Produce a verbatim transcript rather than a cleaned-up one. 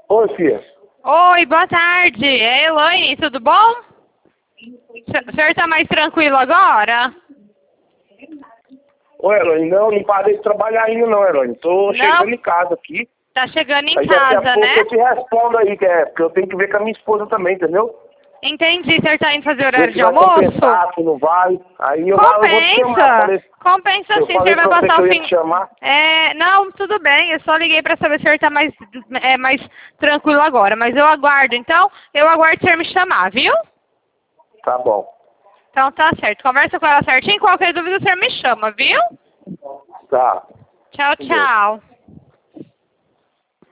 Oi, filha. Oi, boa tarde. É Elaine, tudo bom? O senhor tá mais tranquilo agora? Oi, Herói. Não, não parei de trabalhar ainda não, Herói. Tô Não? chegando em casa aqui. Tá chegando em Aí daqui a casa, pouco né? eu te respondo aí, que é, porque eu tenho que ver com a minha esposa também, entendeu? Entendi. O senhor tá indo fazer Ver horário se de vai almoço? compensar, se não vai. Aí eu, eu vou te chamar. Eu Compensa. falei, Compensa eu sim. O falei senhor vai pra você que passar eu o ia fim... te chamar. É, não, tudo bem. Eu só liguei pra saber se o senhor tá mais, é, mais tranquilo agora. Mas eu aguardo, então. Eu aguardo o senhor me chamar, viu? Tá bom. Então tá certo. Conversa com ela certinho. Qualquer dúvida o senhor me chama, viu? Tá. Tchau, Entendeu? tchau.